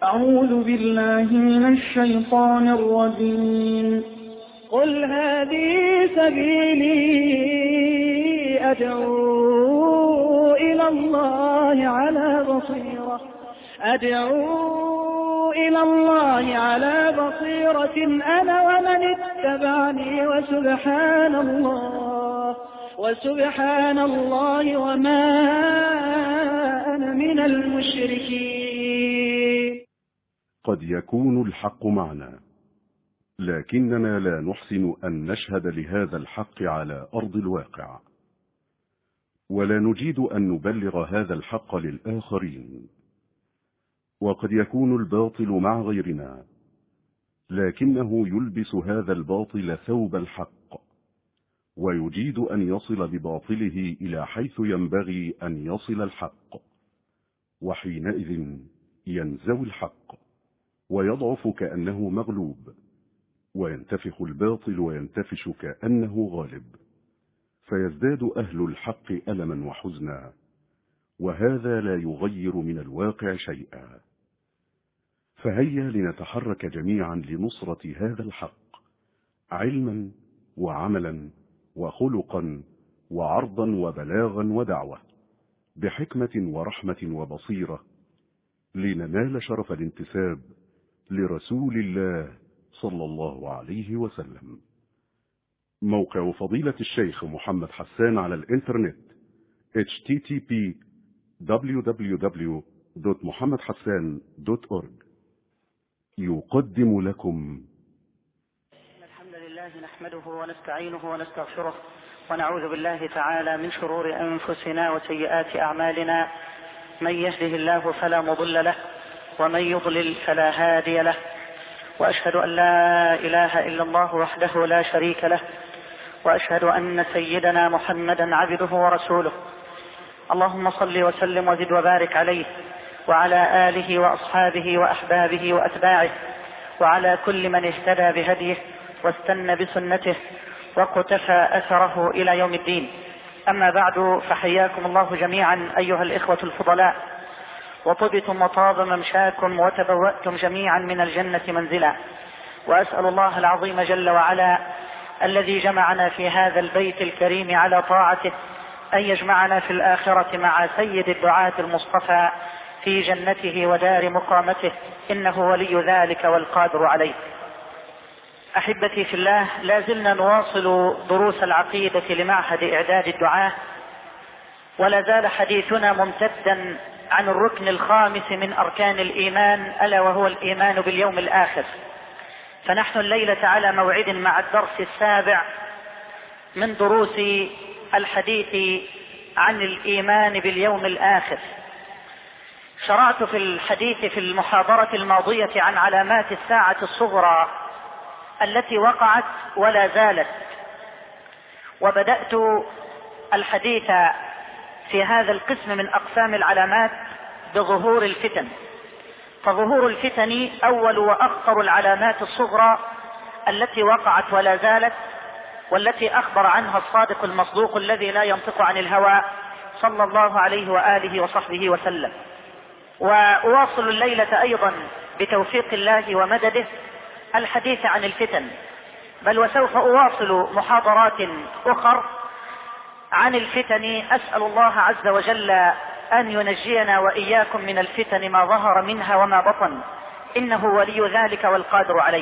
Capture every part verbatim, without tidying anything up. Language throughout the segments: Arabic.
أعوذ بالله من الشيطان الرجيم. قل هذه سبيلي أدعو إلى الله على بصيرة أدعو إلى الله على بصيرة أنا ومن اتبعني وسبحان الله وسبحان الله وما أنا من المشركين. قد يكون الحق معنا، لكننا لا نحسن أن نشهد لهذا الحق على أرض الواقع، ولا نجيد أن نبلغ هذا الحق للآخرين. وقد يكون الباطل مع غيرنا، لكنه يلبس هذا الباطل ثوب الحق، ويجيد أن يصل بباطله إلى حيث ينبغي أن يصل الحق، وحينئذ ينزوي الحق ويضعف كأنه مغلوب، وينتفخ الباطل وينتفش كأنه غالب، فيزداد أهل الحق ألما وحزنا، وهذا لا يغير من الواقع شيئا. فهيا لنتحرك جميعا لنصرة هذا الحق، علما وعملا وخلقا وعرضا وبلاغا ودعوة، بحكمة ورحمة وبصيرة، لننال شرف الانتساب لرسول الله صلى الله عليه وسلم. موقع فضيلة الشيخ محمد حسان على الإنترنت إتش تي تي بي دبليو دبليو دبليو دوت محمد حسان دوت أورج يقدم لكم. الحمد لله نحمده ونستعينه ونستغفره، ونعوذ بالله تعالى من شرور أنفسنا وسيئات أعمالنا. من يهده الله فلا مضل له، ومن يضلل فلا هادي له، وأشهد أن لا إله إلا الله وحده لا شريك له، وأشهد أن سيدنا محمدا عبده ورسوله. اللهم صل وسلم وزد وبارك عليه وعلى آله وأصحابه وأحبابه وأتباعه، وعلى كل من اهتدى بهديه واستنى بسنته وقتفى أثره إلى يوم الدين. أما بعد، فحياكم الله جميعا أيها الإخوة الفضلاء، وطبتم وطاب ممشاكم وتبوأتم جميعا من الجنة منزلا. وأسأل الله العظيم جل وعلا الذي جمعنا في هذا البيت الكريم على طاعته أن يجمعنا في الآخرة مع سيد الدعاة المصطفى في جنته ودار مقامته، إنه ولي ذلك والقادر عليه. أحبتي في الله، لا زلنا نواصل دروس العقيدة لمعهد إعداد الدعاة، ولا زال حديثنا ممتدا عن الركن الخامس من أركان الإيمان، ألا وهو الإيمان باليوم الآخر. فنحن الليلة على موعد مع الدرس السابع من دروس الحديث عن الإيمان باليوم الآخر. شرعت في الحديث في المحاضرة الماضية عن علامات الساعة الصغرى التي وقعت ولا زالت، وبدأت الحديث في هذا القسم من أقسام العلامات بظهور الفتن. فظهور الفتن أول وأخطر العلامات الصغرى التي وقعت ولا زالت، والتي أخبر عنها الصادق المصدوق الذي لا ينطق عن الهوى صلى الله عليه وآله وصحبه وسلم. وأواصل الليلة أيضا بتوفيق الله ومدده الحديث عن الفتن، بل وسوف أواصل محاضرات أخر عن الفتن. أسأل الله عز وجل أن ينجينا وإياكم من الفتن ما ظهر منها وما بطن، إنه ولي ذلك والقادر عليه.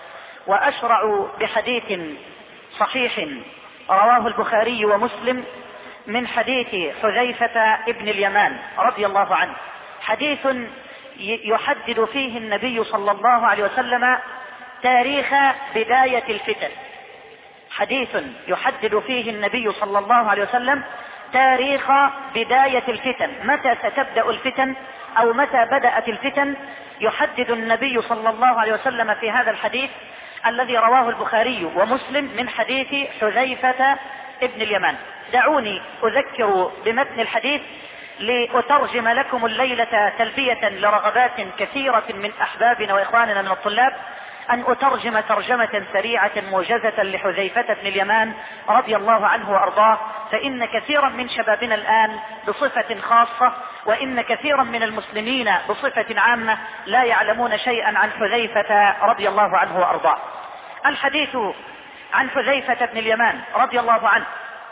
وأشرع بحديث صحيح رواه البخاري ومسلم من حديث حذيفة ابن اليمان رضي الله عنه، حديث يحدد فيه النبي صلى الله عليه وسلم تاريخ بداية الفتن. حديث يحدد فيه النبي صلى الله عليه وسلم تاريخ بداية الفتن، متى ستبدأ الفتن أو متى بدأت الفتن. يحدد النبي صلى الله عليه وسلم في هذا الحديث الذي رواه البخاري ومسلم من حديث حذيفة ابن اليمان. دعوني أذكر بمتن الحديث لأترجم لكم الليلة تلبية لرغبات كثيرة من أحبابنا وإخواننا من الطلاب أن أترجم ترجمة سريعة موجزة لحذيفة بن اليمان رضي الله عنه وأرضاه، فإن كثيرا من شبابنا الآن بصفة خاصة وإن كثيرا من المسلمين بصفة عامة لا يعلمون شيئا عن حذيفة رضي الله عنه وأرضاه. الحديث عن حذيفة بن اليمان رضي الله عنه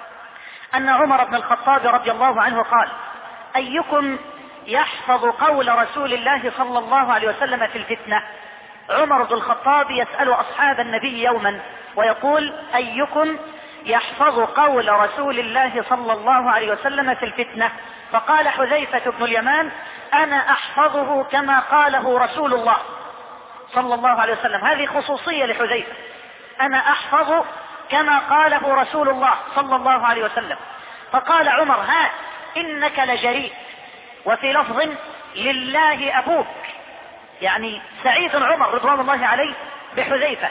أن عمر بن الخطاب رضي الله عنه قال: أيكم يحفظ قول رسول الله صلى الله عليه وسلم في الفتنة؟ عمر بن الخطاب يسأل أصحاب النبي يوما ويقول: أيكم يحفظ قول رسول الله صلى الله عليه وسلم في الفتنة؟ فقال حذيفة بن اليمان: أنا أحفظه كما قاله رسول الله صلى الله عليه وسلم. هذه خصوصية لحذيفة، أنا أحفظ كما قاله رسول الله صلى الله عليه وسلم. فقال عمر: ها إنك لجريء. وفي لفظ: لله أبوك، يعني سعيد عمر رضوان الله عليه بحذيفة،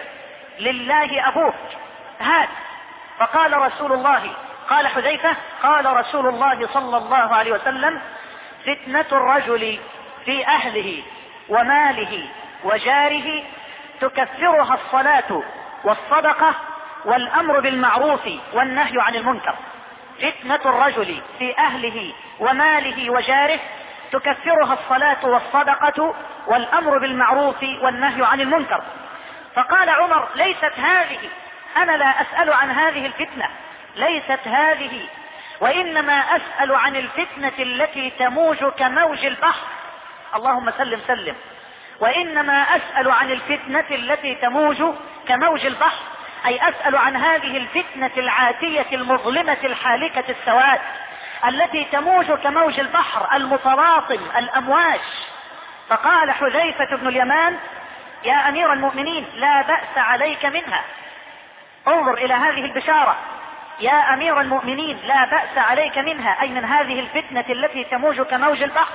لله أبوك، هات. فقال رسول الله، قال حذيفة: قال رسول الله صلى الله عليه وسلم: فتنة الرجل في أهله وماله وجاره تكفرها الصلاة والصدقة والأمر بالمعروف والنهي عن المنكر. فتنة الرجل في أهله وماله وجاره تكفرها الصلاة والصدقة والأمر بالمعروف والنهي عن المنكر. فقال عمر: ليست هذه، أنا لا أسأل عن هذه الفتنة، ليست هذه، وإنما أسأل عن الفتنة التي تموج كموج البحر. اللهم سلم سلم. وإنما أسأل عن الفتنة التي تموج كموج البحر، أي أسأل عن هذه الفتنة العاتية المظلمة الحالكة السواد التي تموج كموج البحر المتلاطم الأمواج. فقال حذيفة بن اليمان: يا أمير المؤمنين لا بأس عليك منها. انظر إلى هذه البشارة: يا أمير المؤمنين لا بأس عليك منها، أي من هذه الفتنة التي تموج كموج البحر.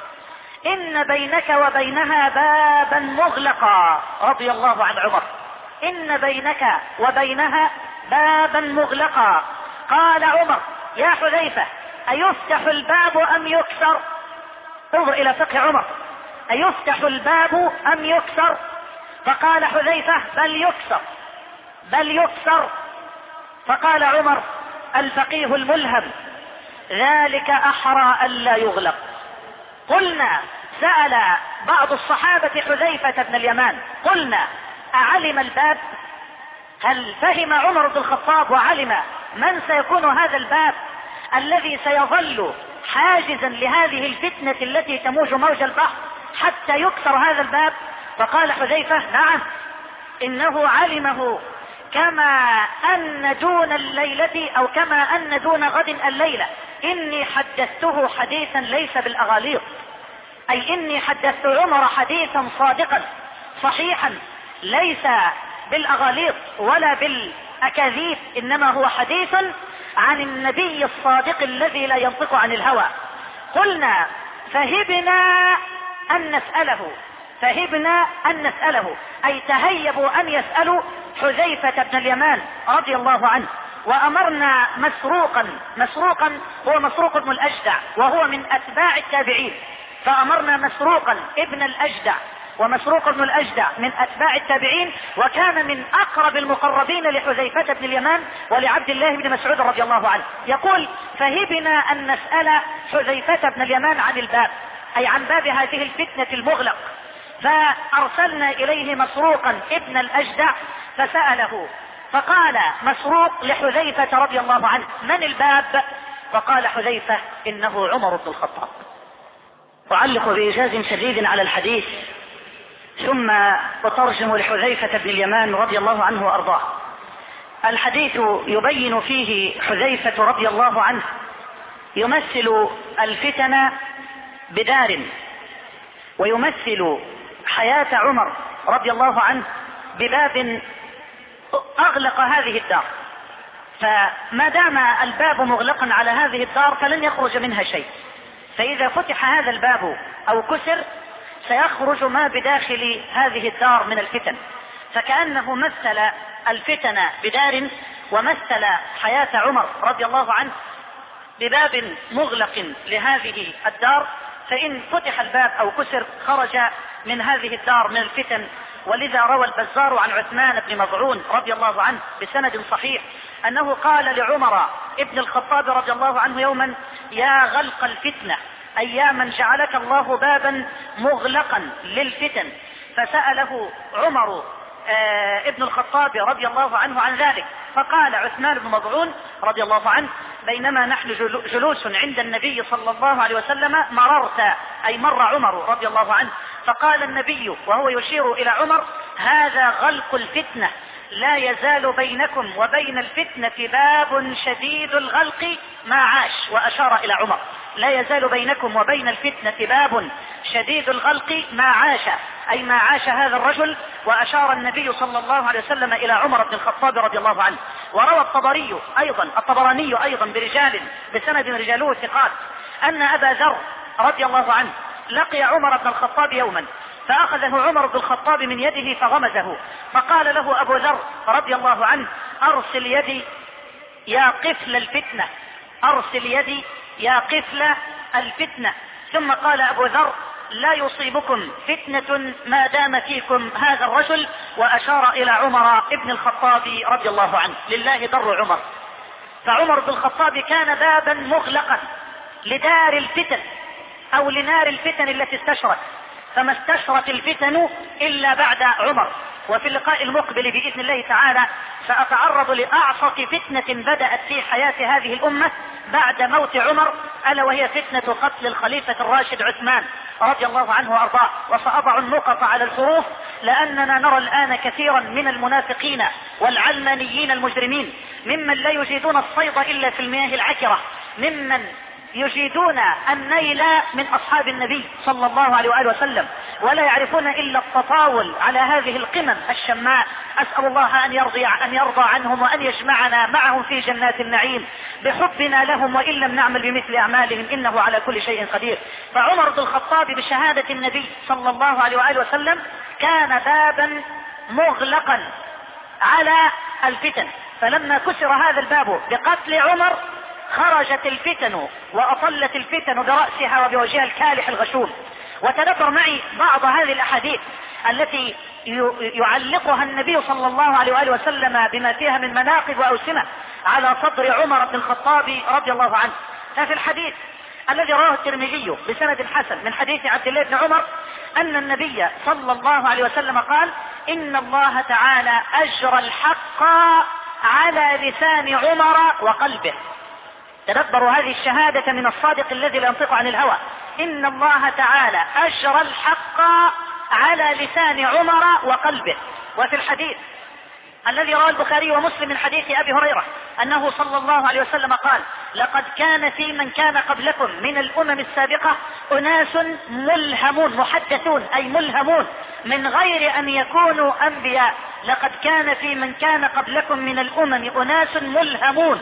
إن بينك وبينها بابا مغلقا. رضي الله عن عمر: إن بينك وبينها بابا مغلقا. قال عمر: يا حذيفة أيفتح الباب أم يكسر؟ انظر إلى فقه عمر: أيفتح الباب أم يكسر؟ فقال حذيفة: بل يكسر، بل يكسر. فقال عمر الفقيه الملهم: ذلك أحرى ألا يغلق. قلنا، سأل بعض الصحابة حذيفة بن اليمان، قلنا: أعلم الباب؟ هل فهم عمر بن الخطاب وعلم من سيكون هذا الباب الذي سيظل حاجزا لهذه الفتنة التي تموج موج البحر حتى يكسر هذا الباب؟ فقال حذيفة: نعم، إنه علمه كما أن دون الليلة أو كما أن دون غد الليلة. إني حدثته حديثا ليس بالأغاليط، أي إني حدثت عمر حديثا صادقا صحيحا ليس بالأغاليط ولا بالأكاذيب، إنما هو حديث عن النبي الصادق الذي لا ينطق عن الهوى. قلنا: فهبنا أن نسأله، فهبنا أن نسأله، أي تهيبوا أن يسألوا حذيفة بن اليمان رضي الله عنه. وأمرنا مسروقا، مسروقا هو مسروق بن الأجدع وهو من أتباع التابعين، فأمرنا مسروقا ابن الأجدع، ومسروق بن الأجدع من أتباع التابعين، وكان من أقرب المقربين لحذيفة بن اليمان ولعبد الله بن مسعود رضي الله عنه. يقول: فهبنا أن نسأل حذيفة بن اليمان عن الباب، أي عن باب هذه الفتنة المغلق. فأرسلنا إليه مسروقا ابن الأجدع فسأله، فقال مسروق لحذيفة رضي الله عنه: من الباب؟ فقال حذيفة: إنه عمر بن الخطاب. أعلق بإيجاز شديد على الحديث، ثم أترجم لحذيفة بن اليمان رضي الله عنه وأرضاه. الحديث يبين فيه حذيفة رضي الله عنه يمثل الفتن بدار، ويمثل حياة عمر رضي الله عنه بباب أغلق هذه الدار. فما دام الباب مغلقا على هذه الدار فلن يخرج منها شيء، فإذا فتح هذا الباب أو كسر سيخرج ما بداخل هذه الدار من الفتن. فكأنه مثل الفتن بدار، ومثل حياة عمر رضي الله عنه بباب مغلق لهذه الدار، فإن فتح الباب أو كسر خرج من هذه الدار من الفتن ولذا روى البزار عن عثمان بن مظعون رضي الله عنه بسند صحيح أنه قال لعمر ابن الخطاب رضي الله عنه يوما: يا غلق الفتنة، أي يا من جعلك الله بابا مغلقا للفتن. فسأله عمر آه ابن الخطاب رضي الله عنه عن ذلك، فقال عثمان بن مظعون رضي الله عنه: بينما نحن جلوس عند النبي صلى الله عليه وسلم مررت، أي مر عمر رضي الله عنه، فقال النبي وهو يشير إلى عمر: هذا غلق الفتنة، لا يزال بينكم وبين الفتنة باب شديد الغلق ما عاش. وأشار إلى عمر: لا يزال بينكم وبين الفتنة باب شديد الغلق ما عاش، أي ما عاش هذا الرجل. وأشار النبي صلى الله عليه وسلم إلى عمر بن الخطاب رضي الله عنه. وروى الطبري أيضا الطبراني أيضا برجال بسند رجاله ثقات أن أبا ذر رضي الله عنه لقي عمر بن الخطاب يوما، فأخذه عمر بن الخطاب من يده فغمزه، فقال له أبو ذر رضي الله عنه: أرسل يدي يا قفل الفتنة، أرسل يدي يا قفل الفتنة. ثم قال أبو ذر: لا يصيبكم فتنة ما دام فيكم هذا الرجل. وأشار إلى عمر ابن الخطاب رضي الله عنه. لله در عمر. فعمر بن الخطاب كان بابا مغلقا لدار الفتن أو لنار الفتن التي استشرت، فما استشرت الفتن إلا بعد عمر. وفي اللقاء المقبل بإذن الله تعالى سأتعرض لأعصف فتنة بدأت في حياة هذه الأمة بعد موت عمر، ألا وهي فتنة قتل الخليفة الراشد عثمان رضي الله عنه وأرضاه. وسأضع النقط على الحروف، لأننا نرى الآن كثيرا من المنافقين والعلمانيين المجرمين ممن لا يجيدون الصيد إلا في المياه العكرة، ممن يجيدون النيل من أصحاب النبي صلى الله عليه وآله وسلم، ولا يعرفون إلا التطاول على هذه القمم الشماء. أسأل الله أن يرضي, أن يرضى عنهم وأن يجمعنا معهم في جنات النعيم بحبنا لهم، وإن لم نعمل بمثل أعمالهم إنه على كل شيء قدير. فعمر بن الخطاب بشهادة النبي صلى الله عليه وآله وسلم كان بابا مغلقا على الفتن، فلما كسر هذا الباب بقتل عمر خرجت الفتن وأطلت الفتن برأسها وبوجهها الكالح الغشوم. وتدبر معي بعض هذه الأحاديث التي يعلقها النبي صلى الله عليه وآله وسلم بما فيها من مناقب وأوسمة على صدر عمر بن الخطاب رضي الله عنه. ففي الحديث الذي رواه الترمذي بسند حسن من حديث عبد الله بن عمر أن النبي صلى الله عليه وسلم قال: إن الله تعالى أجرى الحق على لسان عمر وقلبه. تدبروا هذه الشهادة من الصادق الذي لا ينطق عن الهوى. إن الله تعالى أجرى الحق على لسان عمر وقلبه. وفي الحديث الذي رواه البخاري ومسلم من حديث أبي هريرة أنه صلى الله عليه وسلم قال: لقد كان في من كان قبلكم من الأمم السابقة أناس ملهمون، محدثون أي ملهمون من غير أن يكونوا أنبياء. لقد كان في من كان قبلكم من الأمم أناس ملهمون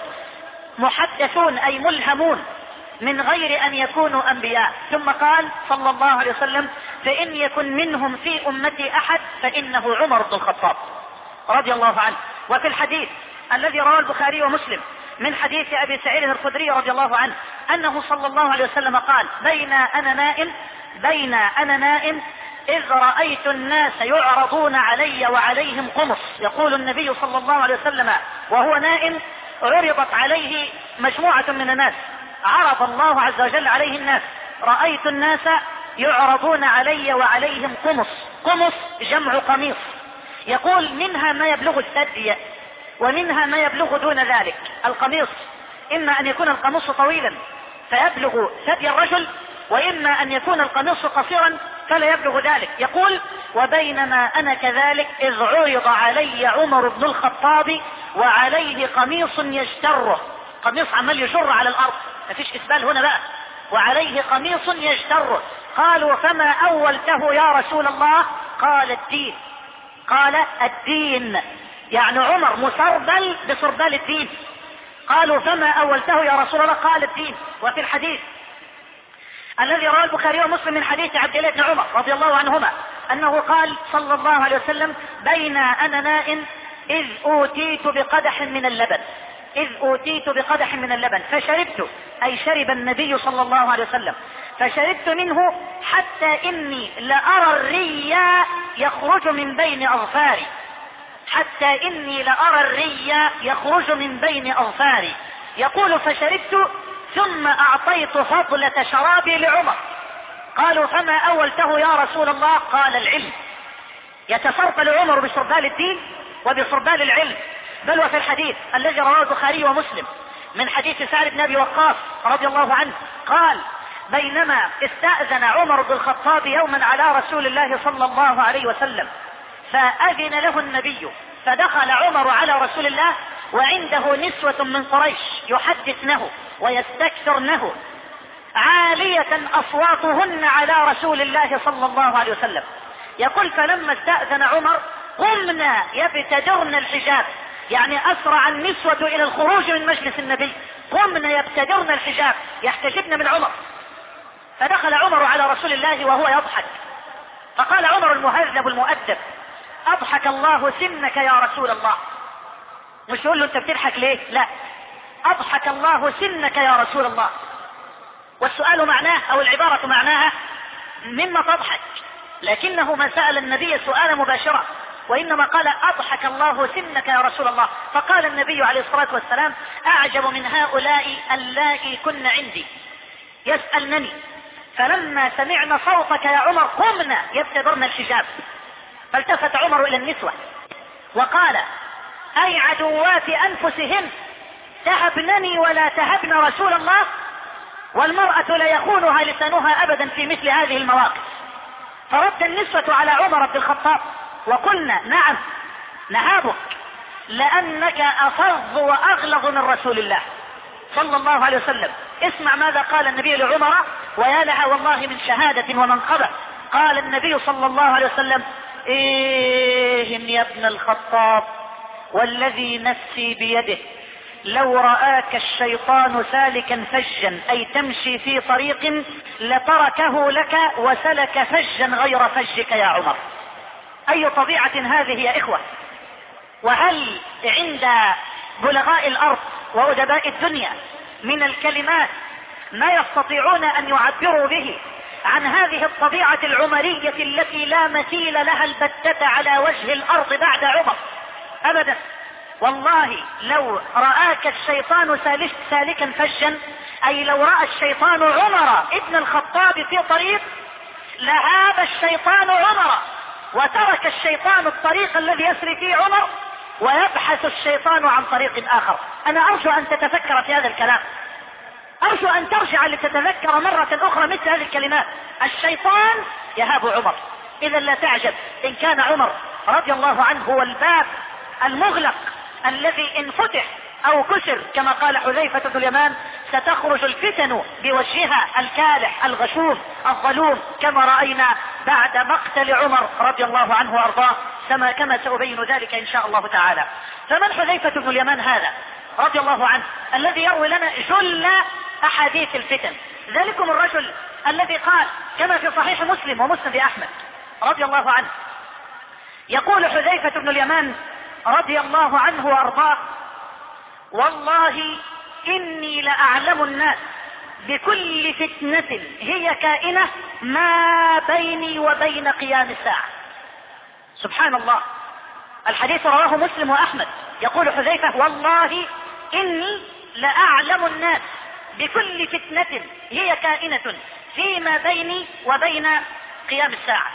محدثون أي ملهمون من غير أن يكونوا أنبياء. ثم قال صلى الله عليه وسلم: فإن يكن منهم في أمتي أحد فإنه عمر بن الخطاب رضي الله عنه. وفي الحديث الذي رواه البخاري ومسلم من حديث أبي سعيد الخدري رضي الله عنه أنه صلى الله عليه وسلم قال: بين أنا نائم بين أنا نائم إذ رأيت الناس يعرضون علي وعليهم قمص. يقول النبي صلى الله عليه وسلم وهو نائم: عرضت عليه مجموعة من الناس، عرض الله عز وجل عليه الناس، رأيت الناس يعرضون علي وعليهم قمص. قمص جمع قميص. يقول: منها ما يبلغ الثدي ومنها ما يبلغ دون ذلك. القميص إما أن يكون القميص طويلا فيبلغ ثدي الرجل، وإما أن يكون القميص قصيرا فلا يبلغ ذلك. يقول: وبينما أنا كذلك إذ عرض علي عمر بن الخطاب وعليه قميص يجتره. قميص عمال يجر على الأرض، مفيش إسبال هنا بقى، وعليه قميص يجتره. قالوا: فما أولته يا رسول الله؟ قال: الدين. قال: الدين، يعني عمر مسربل بسربال الدين. قالوا: فما أولته يا رسول الله؟ قال: الدين. وفي الحديث الذي رواه البخاري ومسلم من حديث عبد الله بن عمر رضي الله عنهما أنه قال صلى الله عليه وسلم: بين أنا نائم إذ أوتيت بقدح من اللبن إذ أوتيت بقدح من اللبن فشربت، أي شرب النبي صلى الله عليه وسلم، فشربت منه حتى إني لأرى الري يخرج من بين أظفاري، حتى إني لأرى الري يخرج من بين أظفاري. يقول فشربت ثم أعطيت فضلة شرابي لعمر. قالوا فما أولته يا رسول الله؟ قال العلم. يتفرقل عمر بشربال الدين وبشربال العلم. بل وفي الحديث الذي رواه البخاري ومسلم من حديث سعد بن أبي وقاص رضي الله عنه قال بينما استأذن عمر بن الخطاب يوما على رسول الله صلى الله عليه وسلم فأذن له النبي، فدخل عمر على رسول الله وعنده نسوة من قريش يحدثنه ويستكثرنه عالية أصواتهن على رسول الله صلى الله عليه وسلم. يقول فلما استأذن عمر قمنا يبتدرن الحجاب، يعني أسرع النسوة إلى الخروج من مجلس النبي، قمنا يبتدرن الحجاب يحتجبن من عمر. فدخل عمر على رسول الله وهو يضحك، فقال عمر المهذب المؤدب أضحك الله سنك يا رسول الله. مش يقول له أنت بتضحك ليه؟ لا، أضحك الله سنك يا رسول الله. والسؤال معناه أو العبارة معناها مما تضحك، لكنه ما سأل النبي سؤال مباشرة، وإنما قال أضحك الله سنك يا رسول الله. فقال النبي عليه الصلاة والسلام أعجب من هؤلاء اللائي كن عندي يسألنني، فلما سمعنا صوتك يا عمر قمنا يبتدرن الحجاب. فالتفت عمر إلى النسوة وقال أي عدوات أنفسهن تهبنني ولا تهبن رسول الله؟ والمرأة لا يخونها لسانها أبدا في مثل هذه المواقف. فرد النسوة على عمر بن الخطاب وقلنا نعم نهابك لأنك أفظ وأغلظ من رسول الله صلى الله عليه وسلم. اسمع ماذا قال النبي لعمر ويا لها والله من شهادة ومنقبة. قال النبي صلى الله عليه وسلم إيه يا ابن الخطاب والذي نفسي بيده لو رآك الشيطان سالكا فجا أي تمشي في طريق لتركه لك وسلك فجا غير فجك يا عمر. أي طبيعة هذه يا إخوة؟ وهل عند بلغاء الأرض وأدباء الدنيا من الكلمات ما يستطيعون أن يعبروا به عن هذه الطبيعة العمرية التي لا مثيل لها البتة على وجه الأرض بعد عمر أبدا؟ والله لو رآك الشيطان سالكا فجا أي لو رأى الشيطان عمر ابن الخطاب في طريق لهاب الشيطان عمر وترك الشيطان الطريق الذي يسري فيه عمر ويبحث الشيطان عن طريق آخر. أنا أرجو أن تتفكر في هذا الكلام، أرجو أن ترجع لتتذكر مرة أخرى مثل هذه الكلمات. الشيطان يهاب عمر، إذا لا تعجب إن كان عمر رضي الله عنه هو الباب المغلق الذي إن فتح أو كسر كما قال حذيفة بن اليمان ستخرج الفتن بوجهها الكالح الغشوم الظلوم كما رأينا بعد مقتل عمر رضي الله عنه وأرضاه كما سأبين ذلك إن شاء الله تعالى. فمن حذيفة بن اليمان هذا رضي الله عنه الذي يروي لنا جل أحاديث الفتن؟ ذلكم الرجل الذي قال كما في صحيح مسلم ومسند أحمد رضي الله عنه، يقول حذيفة بن اليمان رضي الله عنه وأرضاه والله إني لأعلم الناس بكل فتنة هي كائنة ما بيني وبين قيام الساعة. سبحان الله، الحديث رواه مسلم وأحمد. يقول حذيفة والله إني لأعلم الناس بكل فتنة هي كائنة فيما بيني وبين قيام الساعة.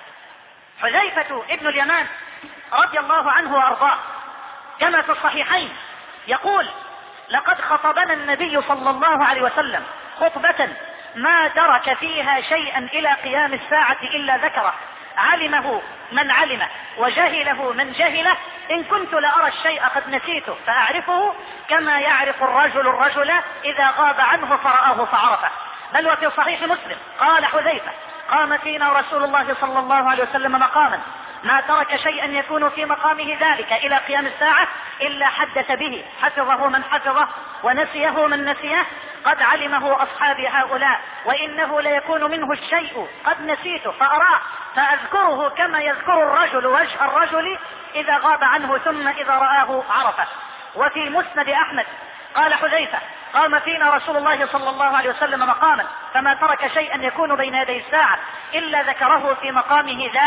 حذيفة ابن اليمان رضي الله عنه وأرضاه كما في الصحيحين يقول لقد خطبنا النبي صلى الله عليه وسلم خطبة ما ترك فيها شيئا إلى قيام الساعة إلا ذكره، علمه من علمه وجهله من جهله. إن كنت لأرى الشيء قد نسيته فأعرفه كما يعرف الرجل الرجل إذا غاب عنه فرآه فعرفه. بل وفي صحيح مسلم قال حذيفة قام فينا رسول الله صلى الله عليه وسلم مقاما ما ترك شيئا يكون في مقامه ذلك إلى قيام الساعة إلا حدث به، حفظه من حفظه ونسيه من نسيه، قد علمه أصحابي هؤلاء وإنه ليكون منه الشيء قد نسيته فأراه فأذكره كما يذكر الرجل وجه الرجل إذا غاب عنه ثم إذا رآه عرفه. وفي مسند أحمد قال حذيفة قام فينا رسول الله صلى الله عليه وسلم مقاما فما ترك شيئا يكون بين يدي الساعة إلا ذكره في مقامه ذلك،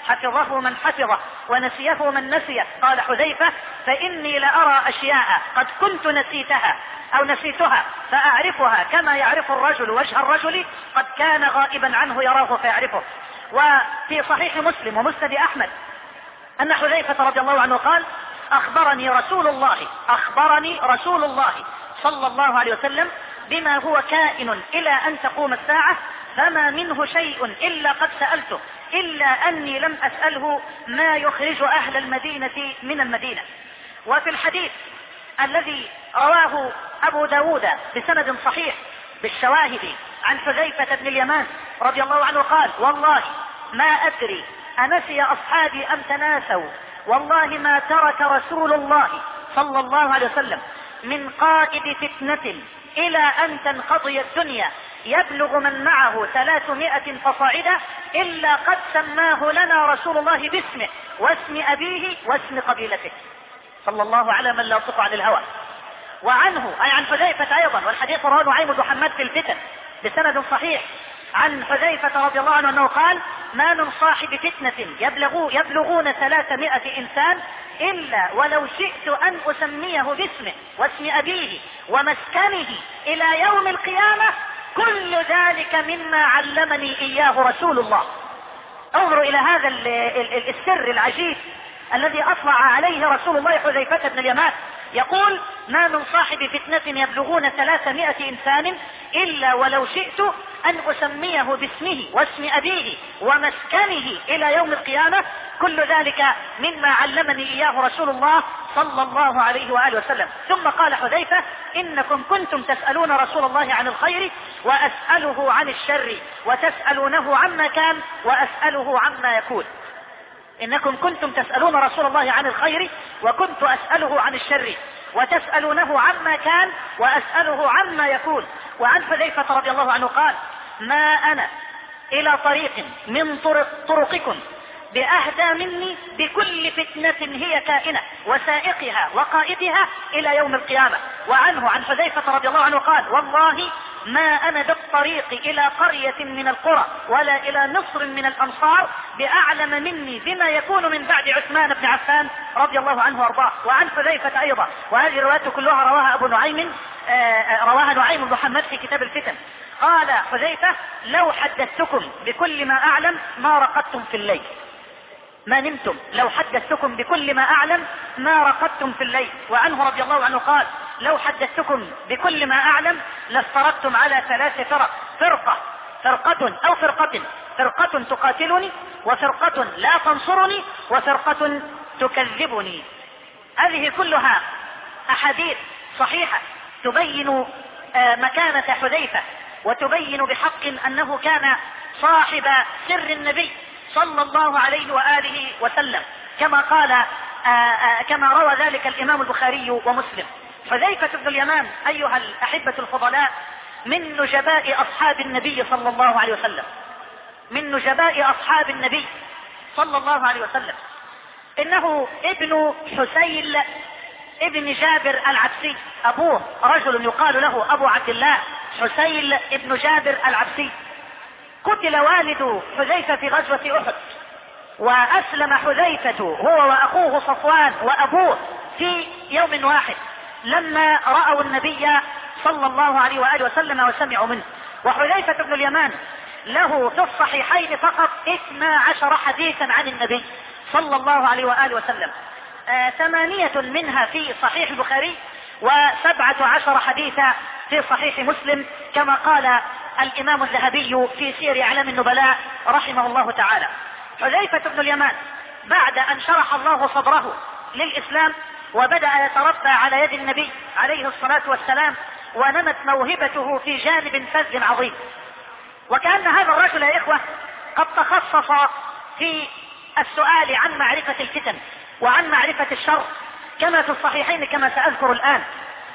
حفظه من حفظه ونسيه من نسيه. قال حذيفة: فإني لأرى أشياء قد كنت نسيتها أو نسيتها فأعرفها كما يعرف الرجل وجه الرجل قد كان غائبا عنه يراه فيعرفه. وفي صحيح مسلم ومسند أحمد أن حذيفة رضي الله عنه قال: أخبرني رسول الله أخبرني رسول الله صلى الله عليه وسلم بما هو كائن إلى أن تقوم الساعة، فما منه شيء إلا قد سألته، إلا أني لم أسأله ما يخرج أهل المدينة من المدينة. وفي الحديث الذي رواه أبو داود بسند صحيح بالشواهد عن حذيفة بن اليمان رضي الله عنه قال: والله ما أدري أنسي أصحابي أم تناسوا، والله ما ترك رسول الله صلى الله عليه وسلم من قائد فتنة إلى أن تنقضي الدنيا يبلغ من معه ثلاثمائة فصاعدا إلا قد سماه لنا رسول الله باسمه واسم أبيه واسم قبيلته، صلى الله على من لا ينطق عن الهوى. وعنه أي عن حذيفة أيضا، والحديث رواه نعيم بن محمد في الفتن بسند صحيح عن حذيفة رضي الله عنه أنه قال: ما من صاحب فتنة يبلغو يبلغون ثلاثمائة إنسان إلا ولو شئت أن أسميه باسمه واسم أبيه ومسكنه إلى يوم القيامة، كل ذلك مما علمني إياه رسول الله. انظروا إلى هذا السر العجيب الذي أطلع عليه رسول الله حذيفة بن اليمان، يقول: ما من صاحب فتنة يبلغون ثلاثمائة إنسان إلا ولو شئت أن أسميه باسمه واسم أبيه ومسكنه إلى يوم القيامة، كل ذلك مما علمني إياه رسول الله صلى الله عليه وآله وسلم. ثم قال حذيفة: إنكم كنتم تسألون رسول الله عن الخير وأسأله عن الشر، وتسألونه عما كان وأسأله عما يكون. إنكم كنتم تسألون رسول الله عن الخير وكنت أسأله عن الشر، وتسألونه عما كان وأسأله عما يكون. وعن حذيفة رضي الله عنه قال: ما أنا إلى طريق من طرق طرقكم بأهدى مني بكل فتنة هي كائنة وسائقها وقائدها إلى يوم القيامة. وعنه عن حذيفة رضي الله عنه قال: والله ما أنا بالطريق إلى قرية من القرى ولا إلى نصر من الأمصار بأعلم مني بما يكون من بعد عثمان بن عفان رضي الله عنه وارضاه. وعن حذيفة أيضا، وهذه الروايات كلها رواها أبو نعيم رواها نعيم بن محمد في كتاب الفتن، قال حذيفة: لو حدثتكم بكل ما أعلم ما رقدتم في الليل، ما نمتم، لو حدثتكم بكل ما أعلم ما رقدتم في الليل. وعنه رضي الله عنه قال: لو حدثتكم بكل ما أعلم لافترقتم على ثلاث فرق، فرقة فرقة أو فرقة فرقة تقاتلني، وفرقة لا تنصرني، وفرقة تكذبني. هذه كلها أحاديث صحيحة تبين مكانة حذيفة، وتبين بحق أنه كان صاحب سر النبي صلى الله عليه وآله وسلم، كما قال آآ آآ كما روى ذلك الإمام البخاري ومسلم. حذيفة بن اليمان أيها الأحبة الفضلاء من نجباء أصحاب النبي صلى الله عليه وسلم، من نجباء أصحاب النبي صلى الله عليه وسلم. إنه ابن حسيل ابن جابر العبسي، أبوه رجل يقال له أبو عبد الله حسيل ابن جابر العبسي. قتل والد حذيفة في غزوة أحد، وأسلم حذيفة هو وأخوه صفوان وأبوه في يوم واحد لما رأوا النبي صلى الله عليه وآله وسلم وسمعوا منه. وحذيفة بن اليمان له في الصحيحين فقط اثنا عشر حديثا عن النبي صلى الله عليه وآله وسلم، آه ثمانية منها في صحيح البخاري، وسبعة عشر حديثا في صحيح مسلم، كما قال الإمام الذهبي في سير أعلام النبلاء رحمه الله تعالى. حذيفة بن اليمان بعد أن شرح الله صدره للإسلام وبدأ يتربى على يد النبي عليه الصلاة والسلام، ونمت موهبته في جانب فذ عظيم. وكأن هذا الرجل يا إخوة قد تخصص في السؤال عن معرفة الفتن وعن معرفة الشر كما في الصحيحين كما سأذكر الآن،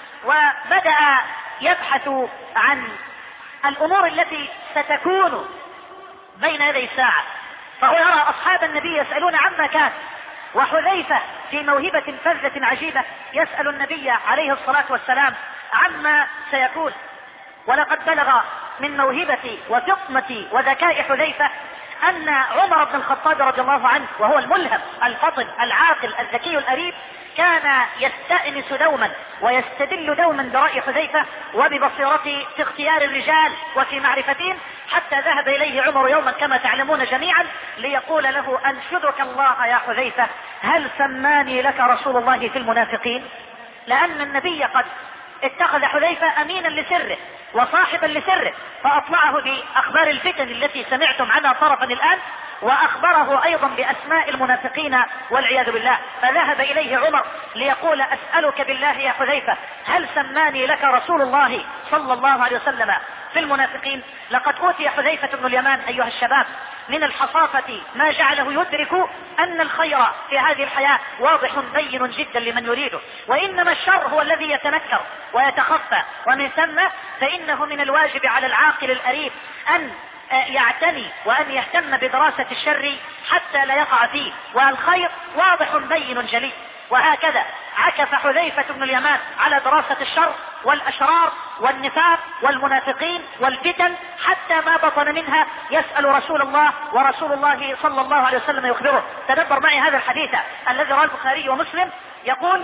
وبدأ يبحث عن الأمور التي ستكون بين يدي الساعة. فهو يرى أصحاب النبي يسألون عما كان، وحذيفة في موهبة فذة عجيبة يسأل النبي عليه الصلاة والسلام عما سيكون. ولقد بلغ من موهبة وفطنة وذكاء حذيفة أن عمر بن الخطاب رضي الله عنه وهو الملهم الفطن العاقل الذكي الأريب كان يستأنس دوما ويستدل دوما برأي حذيفة وببصيرته في اختيار الرجال وفي معرفتهم، حتى ذهب إليه عمر يوما كما تعلمون جميعا ليقول له: أنشدك الله يا حذيفة، هل سماني لك رسول الله في المنافقين؟ لأن النبي قد اتخذ حذيفة أمينا لسره وصاحبا لسره، فأطلعه بأخبار الفتن التي سمعتم عنها طرفا الآن، وأخبره أيضا بأسماء المنافقين والعياذ بالله. فذهب إليه عمر ليقول: أسألك بالله يا حذيفة، هل سماني لك رسول الله صلى الله عليه وسلم في المنافقين؟ لقد أوتي حذيفة بن اليمان أيها الشباب من الحصافة ما جعله يدرك أن الخير في هذه الحياة واضح بين جدا لمن يريده، وإنما الشر هو الذي يتنكر ويتخفى، ومن ثم فإنه من الواجب على العاقل الأريب أن يعتني وأن يهتم بدراسة الشر حتى لا يقع فيه، والخير واضح بين جلي. وهكذا عكف حذيفة بن اليمان على دراسة الشر والأشرار والنفاق والمنافقين والفتن حتى ما بطن منها يسأل رسول الله، ورسول الله صلى الله عليه وسلم يخبره. تدبر معي هذا الحديث الذي رواه البخاري ومسلم. يقول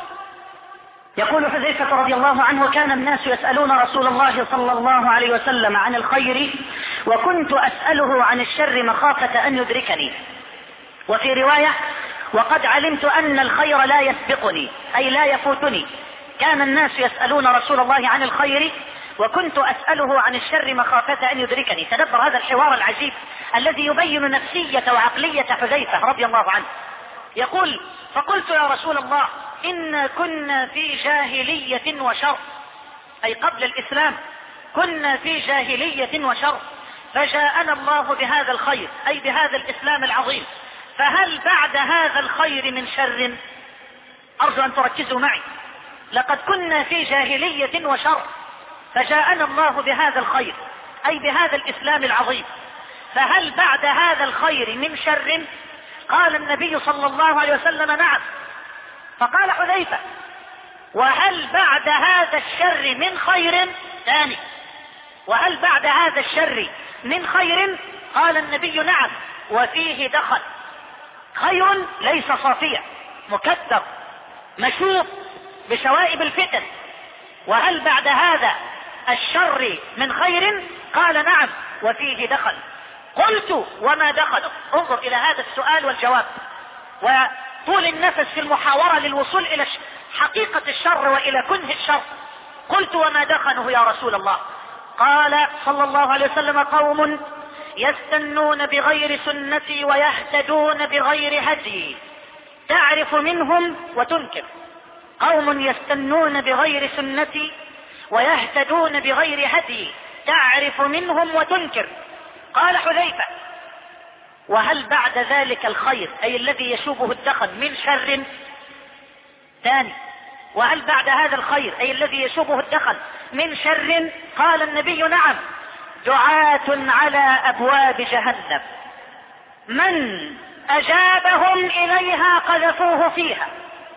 يقول حذيفة رضي الله عنه: كان الناس يسألون رسول الله صلى الله عليه وسلم عن الخير، وكنت أسأله عن الشر مخافة أن يدركني. وفي رواية: وقد علمت أن الخير لا يسبقني، أي لا يفوتني. كان الناس يسألون رسول الله عن الخير، وكنت أسأله عن الشر مخافة أن يدركني. تدبر هذا الحوار العجيب الذي يبين نفسية وعقلية حذيفة رضي الله عنه. يقول: فقلت يا رسول الله إن كنا في جاهلية وشر، أي قبل الإسلام كنا في جاهلية وشر، فجاءنا الله بهذا الخير، أي بهذا الإسلام العظيم، فهل بعد هذا الخير من شر؟ أرجو أن تركزوا معي. لقد كنا في جاهلية وشر، فجاءنا الله بهذا الخير، أي بهذا الإسلام العظيم، فهل بعد هذا الخير من شر؟ قال النبي صلى الله عليه وسلم: نعم. فقال حذيفة: وهل بعد هذا الشر من خير؟ ثاني: وهل بعد هذا الشر من خير؟ قال النبي: نعم، وفيه دخل. خير ليس صافيا، مكدر مشوب بشوائب الفتن. وهل بعد هذا الشر من خير؟ قال: نعم، وفيه دخل. قلت: وما دخله؟ انظر إلى هذا السؤال والجواب وطول النفس في المحاورة للوصول إلى حقيقة الشر وإلى كنه الشر. قلت: وما دخله يا رسول الله؟ قال صلى الله عليه وسلم: قوم يستنون بغير سنتي ويهتدون بغير هدي، تعرف منهم وتنكر. قوم يستنون بغير سنتي ويهتدون بغير هدي، تعرف منهم وتنكر. قال حذيفة: وهل بعد ذلك الخير، أي الذي يشوبه الدخن، من شر؟ ثاني: وهل بعد هذا الخير، أي الذي يشوبه الدخن، من شر؟ قال النبي: نعم، دعاة على أبواب جهنم، من أجابهم إليها قذفوه فيها.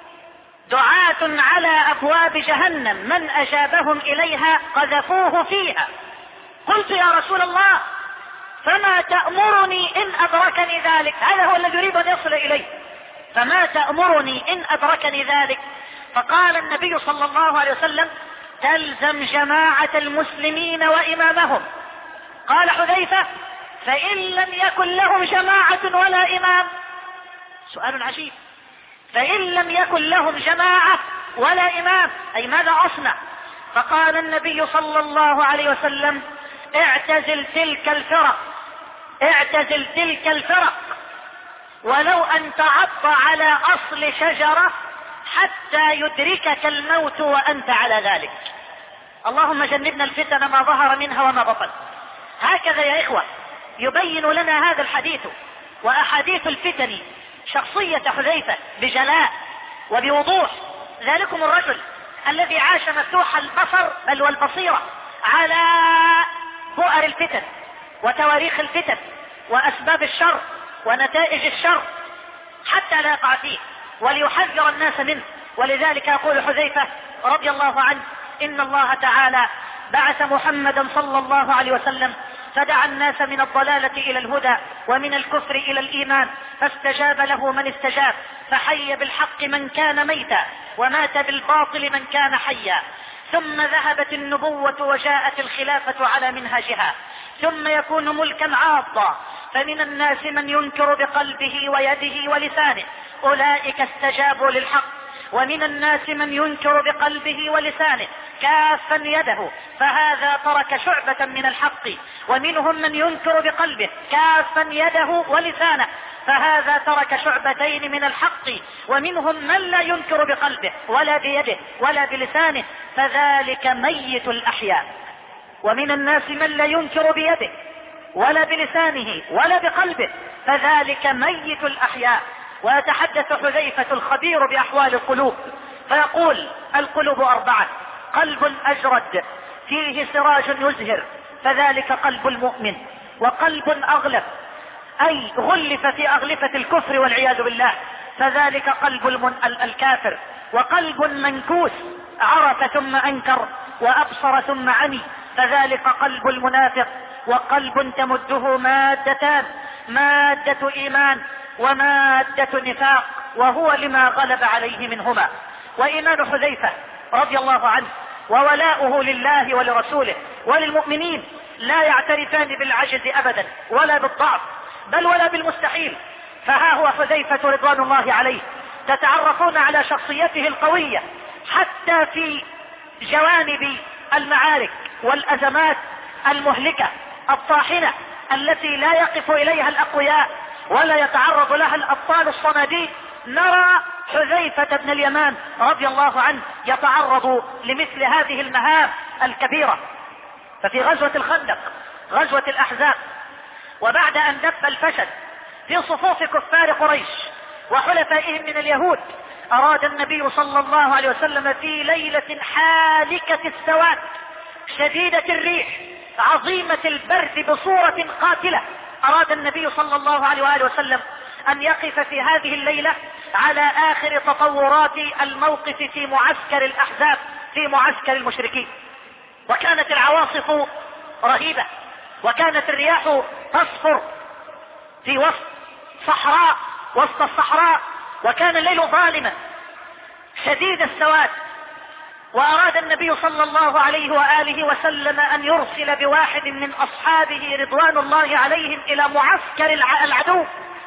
دعاة على أبواب جهنم، من أجابهم إليها قذفوه فيها. قلت: يا رسول الله، فما تأمرني إن أدركني ذلك؟ هذا هو الذي يريد أن يصل إليه. فما تأمرني إن أدركني ذلك؟ فقال النبي صلى الله عليه وسلم: تلزم جماعة المسلمين وإمامهم. قال حذيفة: فإن لم يكن لهم جماعة ولا إمام؟ سؤال عجيب. فإن لم يكن لهم جماعة ولا إمام، أي ماذا أصنع؟ فقال النبي صلى الله عليه وسلم: اعتزل تلك الفرق، اعتزل تلك الفرق، ولو أن تعض على أصل شجرة حتى يدركك الموت وأنت على ذلك. اللهم جنبنا الفتن ما ظهر منها وما بطن. هكذا يا إخوة يبين لنا هذا الحديث وأحاديث الفتن شخصية حذيفة بجلاء وبوضوح. ذلكم الرجل الذي عاش مفتوح البصر بل والبصيرة على بؤر الفتن وتواريخ الفتن وأسباب الشر ونتائج الشر حتى لا يقع فيه وليحذر الناس منه. ولذلك يقول حذيفة رضي الله عنه: إن الله تعالى بعث محمدا صلى الله عليه وسلم فدعا الناس من الضلالة إلى الهدى ومن الكفر إلى الإيمان، فاستجاب له من استجاب، فحي بالحق من كان ميتا ومات بالباطل من كان حيا. ثم ذهبت النبوة وجاءت الخلافة على منهجها، ثم يكون ملكا عاضا، فمن الناس من ينكر بقلبه ويده ولسانه، أولئك استجابوا للحق. ومن الناس من ينكر بقلبه ولسانه كافا يده، فهذا ترك شعبة من الحق. ومنهم من ينكر بقلبه كافا يده ولسانه، فهذا ترك شعبتين من الحق. ومنهم من لا ينكر بقلبه ولا بيده ولا بلسانه، فذلك ميت الأحياء. ومن الناس من لا ينكر بيده ولا بلسانه ولا بقلبه، فذلك ميت الأحياء. ويتحدث حذيفة الخبير بأحوال القلوب فيقول: القلوب أربعة: قلب أجرد فيه سراج يزهر، فذلك قلب المؤمن. وقلب أغلف أي غلف في أغلفة الكفر والعياذ بالله، فذلك قلب المن... الكافر. وقلب منكوس عرف ثم أنكر وأبصر ثم عمي، فذلك قلب المنافق. وقلب تمده مادتان: مادة إيمان ومادة نفاق، وهو لما غلب عليه منهما. وإيمان حذيفة رضي الله عنه وولاؤه لله ولرسوله وللمؤمنين لا يعترفان بالعجز أبدا ولا بالضعف بل ولا بالمستحيل. فها هو حذيفة رضوان الله عليه، تتعرفون على شخصيته القوية حتى في جوانب المعارك والأزمات المهلكة الطاحنة التي لا يقف إليها الأقوياء ولا يتعرض لها الأبطال الصناديق. نرى حذيفة بن اليمان رضي الله عنه يتعرض لمثل هذه المهام الكبيرة. ففي غزوة الخندق، غزوة الأحزاب، وبعد أن دب الفشل في صفوف كفار قريش وحلفائهم من اليهود، أراد النبي صلى الله عليه وسلم في ليلة حالكة السواد شديدة الريح عظيمة البرد بصورة قاتلة، أراد النبي صلى الله عليه وآله وسلم أن يقف في هذه الليلة على آخر تطورات الموقف في معسكر الأحزاب، في معسكر المشركين. وكانت العواصف رهيبة، وكانت الرياح تصفر في وسط صحراء وسط الصحراء، وكان الليل ظالما شديد السواد. وأراد النبي صلى الله عليه وآله وسلم أن يرسل بواحد من أصحابه رضوان الله عليهم إلى معسكر العدو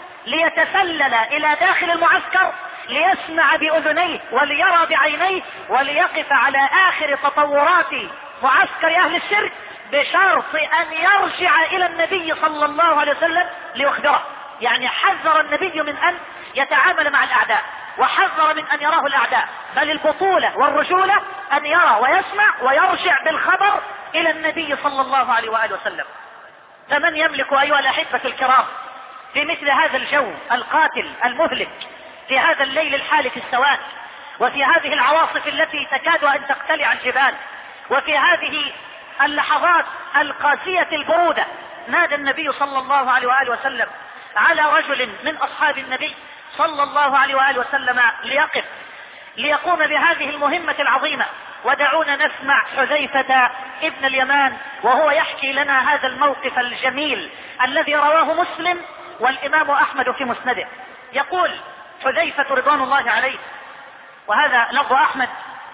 ليتسلل إلى داخل المعسكر ليسمع بأذنيه وليرى بعينيه وليقف على آخر تطورات معسكر أهل الشرك، بشرط أن يرجع إلى النبي صلى الله عليه وسلم ليخبره. يعني حذر النبي من أن يتعامل مع الأعداء، وحذر من أن يراه الأعداء، بل البطولة والرجولة أن يرى ويسمع ويرجع بالخبر إلى النبي صلى الله عليه وآله وسلم. فمن يملك أيها الأحبة الكرام في مثل هذا الجو القاتل المهلك، في هذا الليل الحالك السواد، وفي هذه العواصف التي تكاد أن تقتلع الجبال، وفي هذه اللحظات القاسية البرودة، نادى النبي صلى الله عليه وآله وسلم على رجل من أصحاب النبي صلى الله عليه وآله وسلم ليقف ليقوم بهذه المهمة العظيمة. ودعونا نسمع حذيفة ابن اليمان وهو يحكي لنا هذا الموقف الجميل الذي رواه مسلم والإمام أحمد في مسنده. يقول حذيفة رضوان الله عليه، وهذا لفظ أحمد: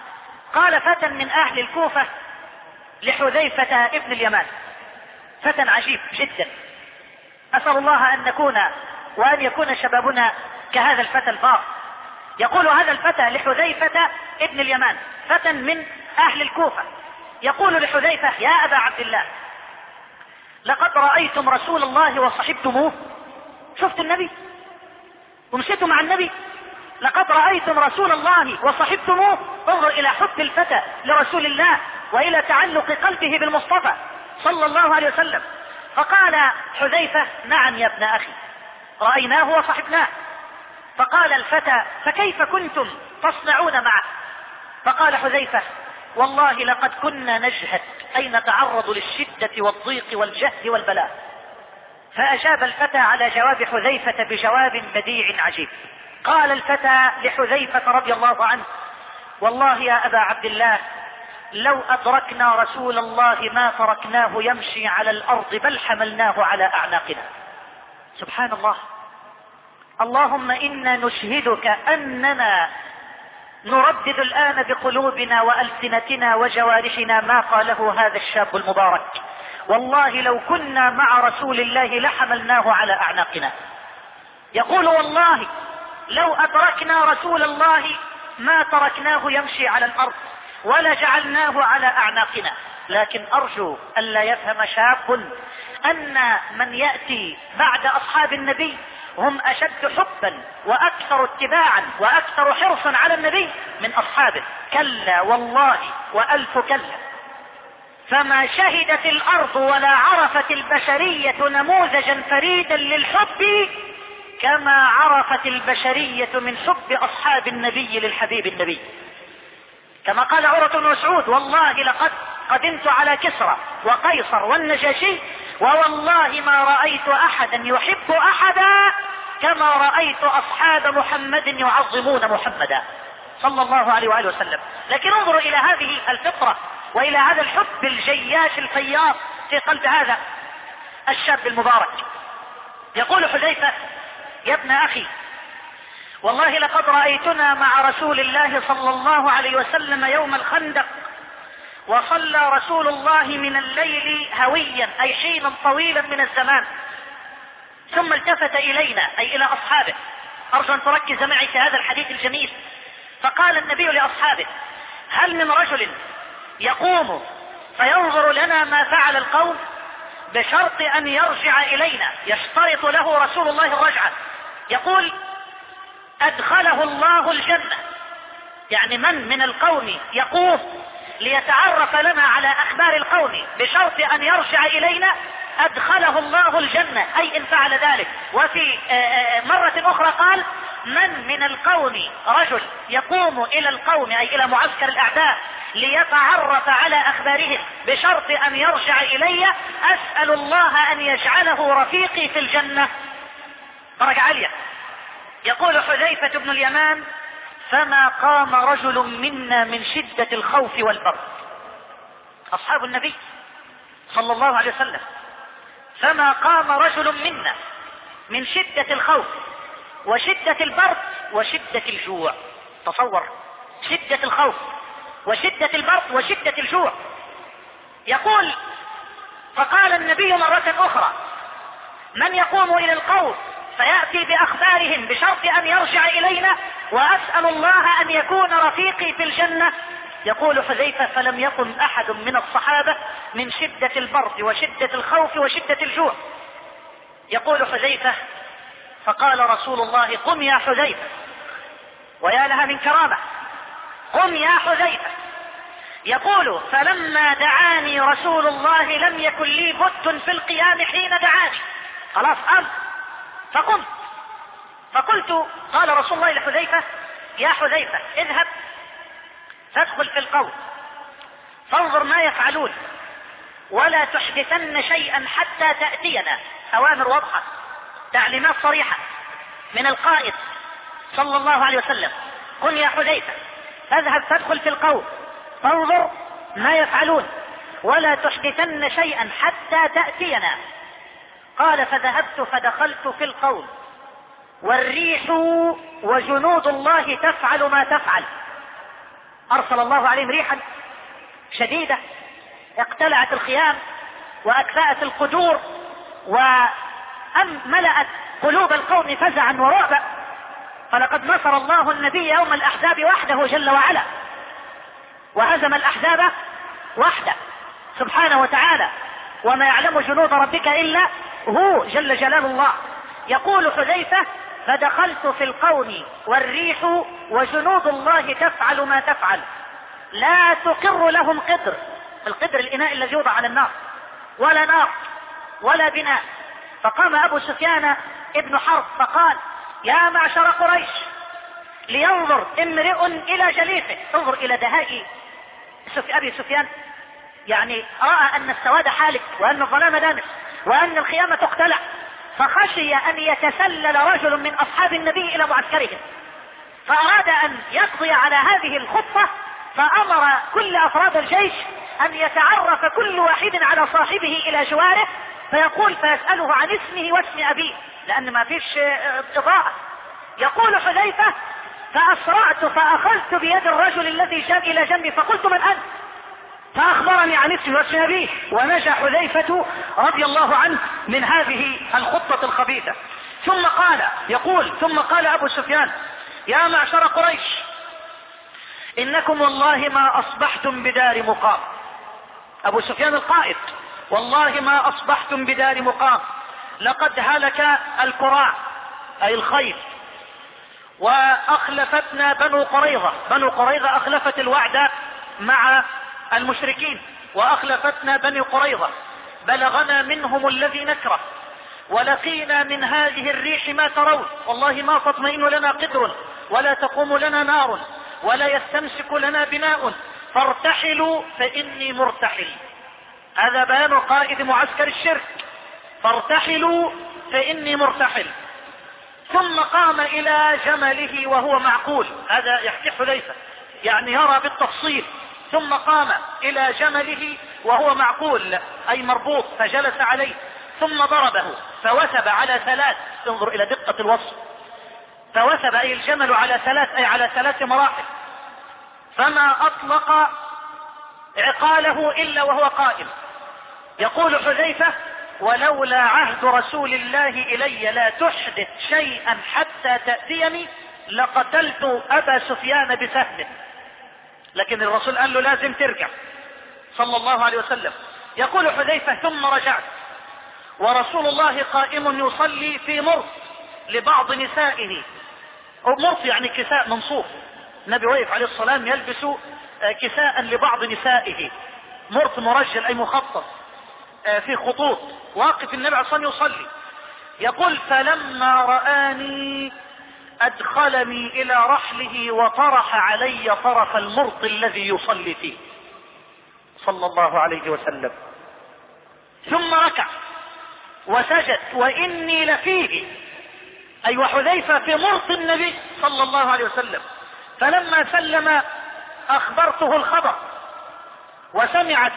قال فتى من أهل الكوفة لحذيفة ابن اليمان، فتى عجيب جدا، أسأل الله أن نكون وأن يكون شبابنا كهذا الفتى البار. يقول هذا الفتى لحذيفة ابن اليمان، فتى من أهل الكوفة، يقول لحذيفة: يا أبا عبد الله، لقد رأيتم رسول الله وصحبتموه. شفت النبي ومشيتوا مع النبي؟ لقد رأيتم رسول الله وصحبتموه. انظر إلى حب الفتى لرسول الله وإلى تعلق قلبه بالمصطفى صلى الله عليه وسلم. فقال حذيفة: نعم يا ابن أخي، رأيناه وصحبناه. فقال الفتى: فكيف كنتم تصنعون معه؟ فقال حذيفة: والله لقد كنا نجهد أي نتعرض للشدة والضيق والجهد والبلاء. فأجاب الفتى على جواب حذيفة بجواب بديع عجيب. قال الفتى لحذيفة رضي الله عنه: والله يا أبا عبد الله لو أدركنا رسول الله ما تركناه يمشي على الأرض بل حملناه على أعناقنا. سبحان الله. اللهم إنا نشهدك أننا نردد الآن بقلوبنا وألسنتنا وجوارحنا ما قاله هذا الشاب المبارك: والله لو كنا مع رسول الله لحملناه على أعناقنا. يقول: والله لو أدركنا رسول الله ما تركناه يمشي على الأرض ولا جعلناه على أعناقنا. لكن أرجو ألا يفهم شاب أن من يأتي بعد أصحاب النبي هم أشد حبا وأكثر اتباعا وأكثر حرصا على النبي من أصحابه. كلا والله وألف كلا. فما شهدت الأرض ولا عرفت البشرية نموذجا فريدا للحب كما عرفت البشرية من حب أصحاب النبي للحبيب النبي. كما قال عروة بن مسعود: والله لقد قدمت على كسرى وقيصر والنجاشي ووالله ما رأيت أحدا يحب أحدا كما رأيت أصحاب محمد يعظمون محمدا صلى الله عليه وآله وسلم. لكن انظروا إلى هذه الفطرة وإلى هذا الحب الجياش الفياض في قلب هذا الشاب المبارك. يقول حذيفة: يا ابن أخي، والله لقد رأيتنا مع رسول الله صلى الله عليه وسلم يوم الخندق، وصلى رسول الله من الليل هويا أي حينا طويلا من الزمان، ثم التفت إلينا أي إلى أصحابه. أرجو أن تركز معي في هذا الحديث الجميل. فقال النبي لأصحابه: هل من رجل يقوم فينظر لنا ما فعل القوم بشرط أن يرجع إلينا؟ يشترط له رسول الله الرجعة. يقول: أدخله الله الجنة. يعني من من القوم يقوم ليتعرف لنا على أخبار القوم بشرط أن يرجع إلينا أدخله الله الجنة، أي إن فعل ذلك. وفي مرة أخرى قال: من من القوم رجل يقوم إلى القوم أي إلى معسكر الأعداء ليتعرف على أخبارهم بشرط أن يرجع إلي أسأل الله أن يجعله رفيقي في الجنة. درجة عالية. يقول حذيفة بن اليمان: فما قام رجل منا من شدة الخوف والبرد. أصحاب النبي صلى الله عليه وسلم: فما قام رجل منا من شدة الخوف وشدة البرد وشدة الجوع. تصور شدة الخوف وشدة البرد وشدة الجوع. يقول: فقال النبي مرة أخرى: من يقوم إلى القوم فيأتي بأخبارهم بشرط أن يرجع إلينا وأسأل الله أن يكون رفيقي في الجنة. يقول حذيفة: فلم يقم أحد من الصحابة من شدة البرد وشدة الخوف وشدة الجوع. يقول حذيفة: فقال رسول الله: قم يا حذيفة. ويا لها من كرامة، قم يا حذيفة. يقول: فلما دعاني رسول الله لم يكن لي بد في القيام حين دعاني. خلاص أمر. فقمت فقلت: قال رسول الله لحذيفة: يا حذيفة، اذهب فادخل في القوم فانظر ما يفعلون ولا تحدثن شيئا حتى تأتينا. أوامر واضحة، تعليمات صريحة من القائد صلى الله عليه وسلم. قل يا حذيفة، اذهب فادخل في القوم فانظر ما يفعلون ولا تحدثن شيئا حتى تأتينا. قال: فذهبت فدخلت في القوم والريح وجنود الله تفعل ما تفعل. أرسل الله عليهم ريحا شديدة اقتلعت الخيام وأكفأت القدور وملأت قلوب القوم فزعا ورعبا. فلقد نصر الله النبي يوم الأحزاب وحده جل وعلا، وهزم الأحزاب وحده سبحانه وتعالى، وما يعلم جنود ربك إلا هو جل جلال الله. يقول حذيفة: فدخلت في القوم والريح وجنود الله تفعل ما تفعل لا تقر لهم قدر. القدر الإناء الذي يوضع على النار، ولا نار ولا بناء. فقام أبو سفيان ابن حرب فقال: يا معشر قريش، لينظر امرئ إلى جليسه. انظر إلى دهاء أبي سفيان، يعني رأى أن السواد حالك وأن الظلام دامس وأن الخيامة تقتلع، فخشي أن يتسلل رجل من أصحاب النبي إلى معسكرهم، فأراد أن يقضي على هذه الخطة فأمر كل أفراد الجيش أن يتعرف كل واحد على صاحبه إلى جواره، فيقول فيسأله عن اسمه واسم أبيه، لأن ما فيش إضاءة. يقول حذيفة فأسرعت فأخذت بيد الرجل الذي جاء إلى جنبي فقلت من أنت؟ فأخبرني عن اسمه واسم أبيه، ونجا حذيفة رضي الله عنه من هذه الخطة الخبيثة. ثم قال يقول ثم قال أبو سفيان يا معشر قريش إنكم والله ما أصبحتم بدار مقام. أبو سفيان القائد: والله ما أصبحتم بدار مقام، لقد هلك الكراع أي الخيل، وأخلفتنا بنو قريظة. بنو قريظة أخلفت الوعد مع المشركين، وأخلفتنا بني قريظة. بلغنا منهم الذي نكره، ولقينا من هذه الريح ما ترون، والله ما تطمئن لنا قدر، ولا تقوم لنا نار، ولا يستمسك لنا بناء، فارتحلوا فإني مرتحل. هذا بيان قائد معسكر الشرك: فارتحلوا فإني مرتحل. ثم قام إلى جمله وهو معقول، هذا يحكي حذيفة يعني يرى بالتفصيل. ثم قام إلى جمله وهو معقول أي مربوط، فجلس عليه، ثم ضربه فوثب على ثلاث. انظر إلى دقة الوصف: فوثب أي الجمل على ثلاث أي على ثلاث مراحل، فما أطلق عقاله إلا وهو قائم. يقول حذيفة: ولولا عهد رسول الله إلي لا تحدث شيئا حتى تأتيني لقتلت أبا سفيان بسهم. لكن الرسول قال له لازم ترجع صلى الله عليه وسلم. يقول حذيفة: ثم رجعت ورسول الله قائم يصلي في مرط لبعض نسائه. مرط يعني كساء منصوف، النبي وقف عليه الصلاة يلبس كساء لبعض نسائه، مرط مرجل أي مخطط في خطوط، واقف النبي عليه الصلاة يصلي. يقول: فلما رآني أدخلني إلى رحله وطرح علي طرف المرط الذي يصلي فيه صلى الله عليه وسلم، ثم ركع وسجد وإني لفيه، أي وحذيفة في مرط النبي صلى الله عليه وسلم. فلما سلم أخبرته الخبر، وسمعت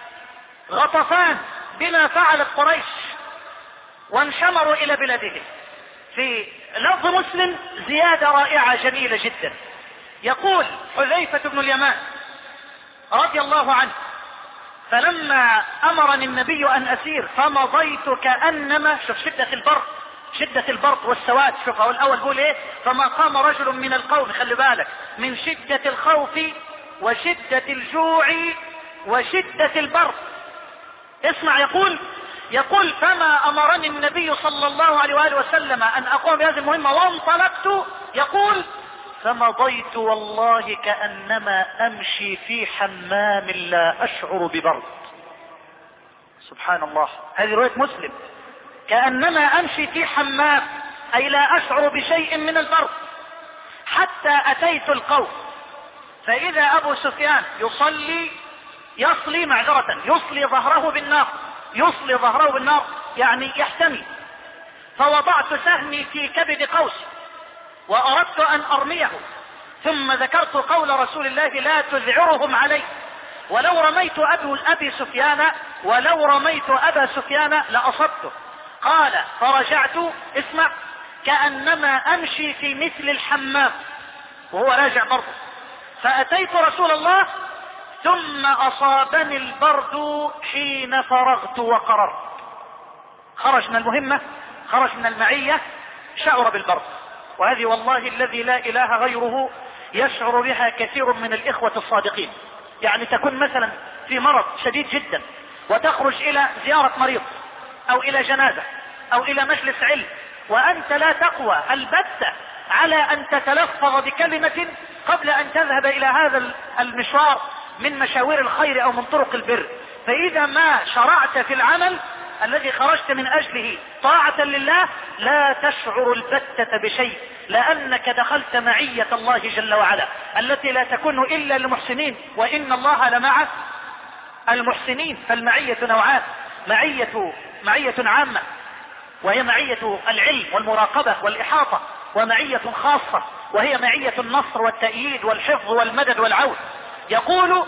غطفان بما فعلت قريش وانشمروا إلى بلادهم. في لفظ مسلم زيادة رائعة جميلة جدا، يقول حذيفة بن اليمان رضي الله عنه: فلما أمرني النبي أن أسير فمضيت كأنما، شوف شدة البرد، شدة البرد والسواد. شوف هو الأول بيقول إيه: فما قام رجل من القوم، خلي بالك من شدة الخوف وشدة الجوع وشدة البرد. اسمع، يقول يقول فما أمرني النبي صلى الله عليه وآله وسلم أن أقوم بهذه المهمة وانطلقت، يقول فمضيت والله كأنما أمشي في حمام لا أشعر ببرد. سبحان الله، هذه رواية مسلم: كأنما أمشي في حمام أي لا أشعر بشيء من البرد، حتى أتيت القوم فإذا أبو سفيان يصلي يصلي معذرة يصلي ظهره بالنار، يصلي ظهره بالنار يعني يحتمي. فوضعت سهمي في كبد قوسي وأردت أن أرميه، ثم ذكرت قول رسول الله: لا تذعرهم علي، ولو رميت أبو أبي سفيان ولو رميت أبا سفيان لأصبته. قال: فرجعت، اسمع، كأنما أمشي في مثل الحمام، وهو راجع برضه، فأتيت رسول الله ثم أصابني البرد حين فرغت وقررت. خرج من المهمة، خرج من المعية، شعر بالبرد. وهذه والله الذي لا إله غيره يشعر بها كثير من الإخوة الصادقين. يعني تكون مثلا في مرض شديد جدا وتخرج إلى زيارة مريض أو إلى جنازة أو إلى مجلس علم، وأنت لا تقوى البتة على أن تتلفظ بكلمة قبل أن تذهب إلى هذا المشوار من مشاوير الخير أو من طرق البر. فإذا ما شرعت في العمل الذي خرجت من أجله طاعة لله لا تشعر البتة بشيء، لأنك دخلت معية الله جل وعلا التي لا تكون إلا للمحسنين، وإن الله لمع المحسنين. فالمعية نوعان: معية معية عامة وهي معية العلم والمراقبة والإحاطة، ومعية خاصة وهي معية النصر والتأييد والحفظ والمدد والعون. يقول: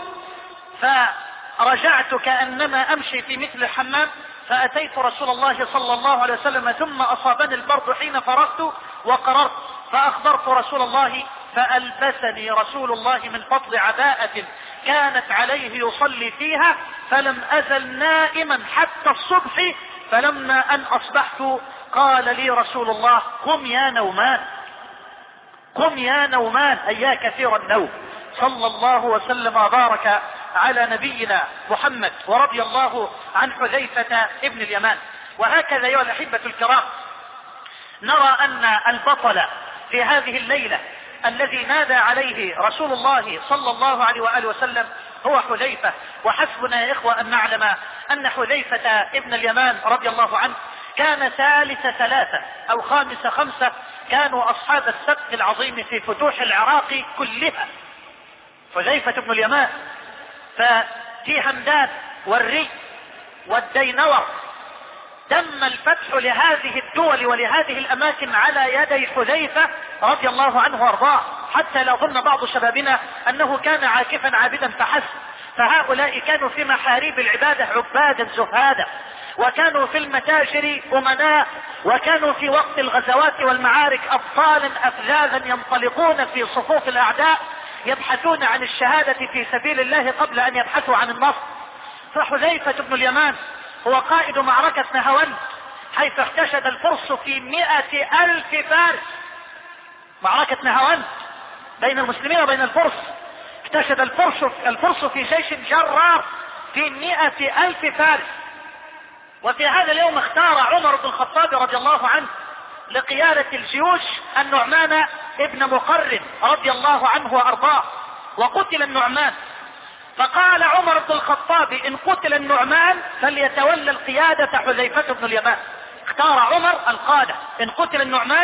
فرجعت كأنما أمشي في مثل الحمام، فأتيت رسول الله صلى الله عليه وسلم ثم أصابني البرد حين فرغت وقررت، فأخبرت رسول الله فألبسني رسول الله من فضل عباءة كانت عليه يصلي فيها، فلم أزل نائما حتى الصبح، فلما أن أصبحت قال لي رسول الله: قم يا نومان، قم يا نومان، أي يا كثير النوم. صلى الله وسلم وبارك على نبينا محمد، ورضي الله عن حذيفة ابن اليمان. وهكذا أيها الأحبة الكرام نرى أن البطل في هذه الليلة الذي نادى عليه رسول الله صلى الله عليه وآله وسلم هو حذيفة. وحسبنا يا إخوة أن نعلم أن حذيفة ابن اليمان رضي الله عنه كان ثالث ثلاثة أو خامس خمسة، كانوا أصحاب السبق العظيم في فتوح العراق كلها. حذيفة ابن اليمان ففي همدان والري والدينور تم الفتح لهذه الدول ولهذه الأماكن على يدي حذيفة رضي الله عنه وارضاه، حتى لا ظن بعض شبابنا أنه كان عاكفا عابدا فحسب، فهؤلاء كانوا في محاريب العبادة عبادا زهادا، وكانوا في المتاجر أمناء، وكانوا في وقت الغزوات والمعارك أبطالا أفذاذا ينطلقون في صفوف الأعداء يبحثون عن الشهادة في سبيل الله قبل أن يبحثوا عن النصر. فحذيفة بن اليمان هو قائد معركة نهاوند، حيث احتشد الفرس في مئة ألف فارس. معركة نهاوند بين المسلمين وبين الفرس، احتشد الفرس, الفرس في جيش جرار في مئة ألف فارس. وفي هذا اليوم اختار عمر بن الخطاب رضي الله عنه لقيادة الجيوش النعمان ابن مقرن رضي الله عنه وارضاه، وقتل النعمان. فقال عمر بن الخطاب: إن قتل النعمان فليتولى القيادة حذيفة بن اليمان. اختار عمر القادة، إن قتل النعمان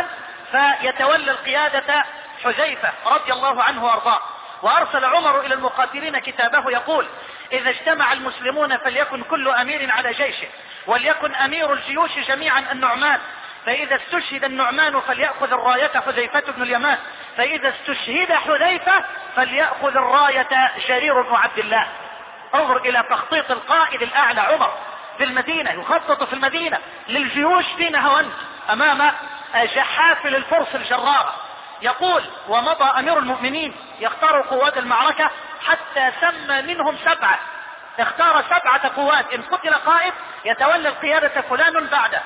فيتولى القيادة حذيفة رضي الله عنه وارضاه. وارسل عمر الى المقاتلين كتابه يقول: اذا اجتمع المسلمون فليكن كل امير على جيشه، وليكن امير الجيوش جميعا النعمان، فاذا استشهد النعمان فليأخذ الراية حذيفة بن اليمان، فاذا استشهد حذيفة فليأخذ الراية جرير بن عبد الله. انظر الى تخطيط القائد الاعلى عمر في المدينة، يخطط في المدينة للجيوش في نهاوند امام جحافل الفرس الجرارة. يقول: ومضى امير المؤمنين يختار قوات المعركة حتى سمى منهم سبعة، اختار سبعة قوات، ان قتل قائد يتولى القيادة فلان بعده.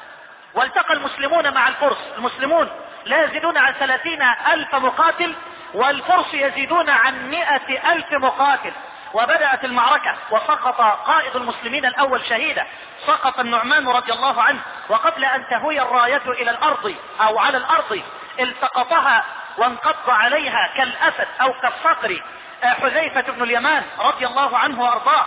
والتقى المسلمون مع الفرس، المسلمون لا يزيدون عن ثلاثين الف مقاتل، والفرس يزيدون عن مئة الف مقاتل. وبدأت المعركة، وسقط قائد المسلمين الاول شهيدا، سقط النعمان رضي الله عنه، وقبل ان تهوي الراية الى الارض او على الارض التقطها وانقض عليها كالاسد او كالصقر حذيفة بن اليمان رضي الله عنه وارضاه.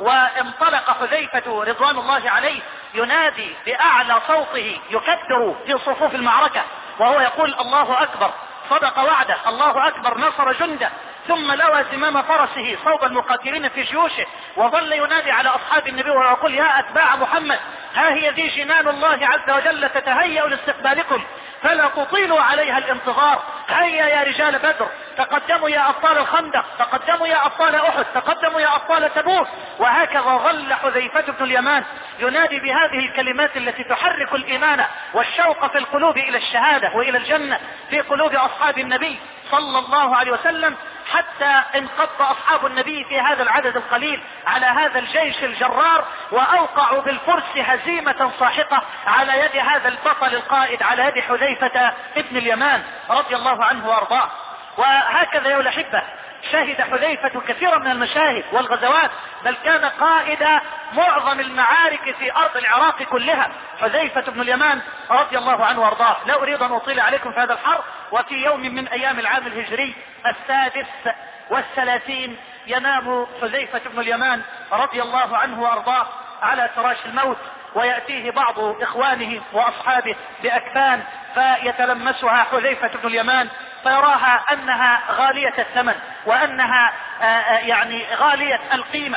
وانطلق حذيفة رضوان الله عليه ينادي باعلى صوته يكبر في صفوف المعركة، وهو يقول: الله اكبر، صدق وعده، الله اكبر، نصر جنده. ثم لوى زمام فرسه صوب المقاتلين في جيوشه، وظل ينادي على اصحاب النبي ويقول: يا اتباع محمد، ها هي ذي جنان الله عز وجل تتهيأ لاستقبالكم، فلا تطيلوا عليها الانتظار. هيا يا رجال بدر، تقدموا يا ابطال الخندق، تقدموا يا ابطال احد، تقدموا يا ابطال تبوك. وهكذا ظل حذيفة بن اليمان ينادي بهذه الكلمات التي تحرك الايمان والشوق في القلوب الى الشهادة والى الجنة في قلوب اصحاب النبي صلى الله عليه وسلم، حتى انقض اصحاب النبي في هذا العدد القليل على هذا الجيش الجرار، واوقعوا بالفرس هزيمة ساحقة على يد هذا البطل القائد، على يد حذيفة ابن اليمان رضي الله عنه وارضاه. وهكذا يا الأحبة شهد حذيفة كثيرا من المشاهد والغزوات، بل كان قائد معظم المعارك في ارض العراق كلها حذيفة بن اليمان رضي الله عنه وارضاه. لا اريد ان اطيل عليكم في هذا الحرب. وفي يوم من ايام العام الهجري السادس والثلاثين ينام حذيفة بن اليمان رضي الله عنه وارضاه على فراش الموت، ويأتيه بعض اخوانه واصحابه باكفان فيتلمسها حذيفة بن اليمان، فيراها انها غالية الثمن وانها يعني غالية القيمة.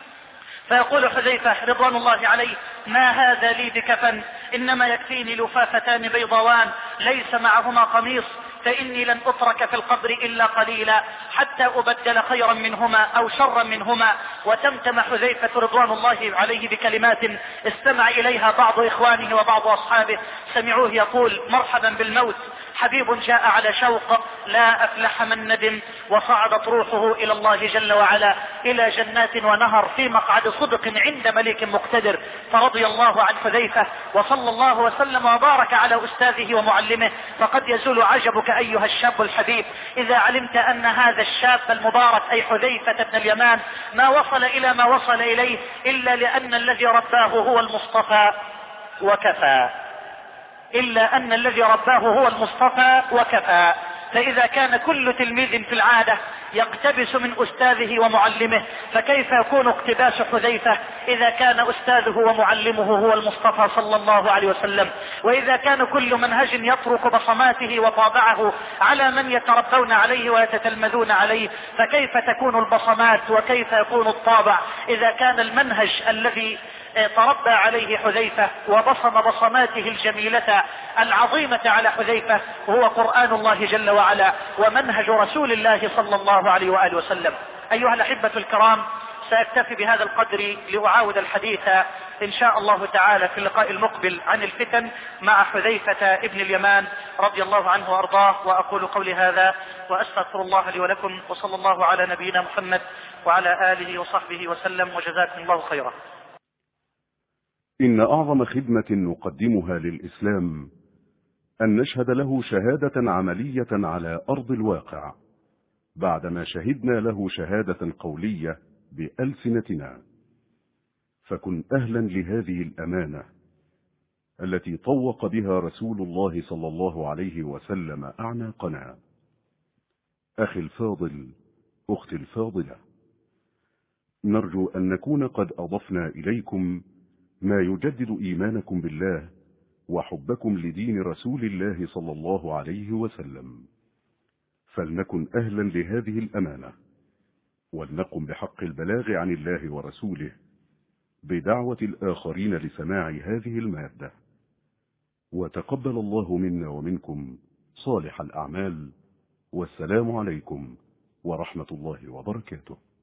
فيقول حذيفة رضوان الله عليه: ما هذا لي بكفن، انما يكفيني لفافتان بيضاوان ليس معهما قميص، فإني لن أترك في القبر إلا قليلا حتى أبدل خيرا منهما أو شرا منهما. وتمتم حذيفة رضوان الله عليه بكلمات استمع إليها بعض إخوانه وبعض أصحابه، سمعوه يقول: مرحبا بالموت، حبيب جاء على شوق، لا أفلح من ندم. وصعدت روحه إلى الله جل وعلا إلى جنات ونهر في مقعد صدق عند مليك مقتدر. فرضي الله عن حذيفة وصلى الله وسلم وبارك على أستاذه ومعلمه. فقد يزول عجبك أيها الشاب الحبيب إذا علمت أن هذا الشاب المبارك أي حذيفة بن اليمان ما وصل إلى ما وصل إليه إلا لأن الذي رباه هو المصطفى وكفى، إلا أن الذي رباه هو المصطفى وكفى. فإذا كان كل تلميذ في العادة يقتبس من أستاذه ومعلمه، فكيف يكون اقتباس حذيفة إذا كان أستاذه ومعلمه هو المصطفى صلى الله عليه وسلم؟ وإذا كان كل منهج يترك بصماته وطابعه على من يتربون عليه ويتتلمذون عليه، فكيف تكون البصمات وكيف يكون الطابع إذا كان المنهج الذي تربى عليه حذيفة وبصم بصماته الجميلة العظيمة على حذيفة هو قرآن الله جل وعلا ومنهج رسول الله صلى الله عليه وآله وسلم. أيها الأحبة الكرام، سأكتفي بهذا القدر لأعاود الحديث إن شاء الله تعالى في اللقاء المقبل عن الفتن مع حذيفة ابن اليمان رضي الله عنه وأرضاه. وأقول قولي هذا وأستغفر الله لي ولكم، وصلى الله على نبينا محمد وعلى آله وصحبه وسلم، وجزاكم الله خيرا. إن أعظم خدمة نقدمها للإسلام أن نشهد له شهادة عملية على أرض الواقع بعدما شهدنا له شهادة قولية بألسنتنا. فكن أهلا لهذه الأمانة التي طوق بها رسول الله صلى الله عليه وسلم أعناقنا. أخي الفاضل، أختي الفاضلة، نرجو أن نكون قد أضفنا إليكم ما يجدد إيمانكم بالله وحبكم لدين رسول الله صلى الله عليه وسلم. فلنكن أهلا لهذه الأمانة، ولنقم بحق البلاغ عن الله ورسوله بدعوة الآخرين لسماع هذه المادة. وتقبل الله منا ومنكم صالح الأعمال، والسلام عليكم ورحمة الله وبركاته.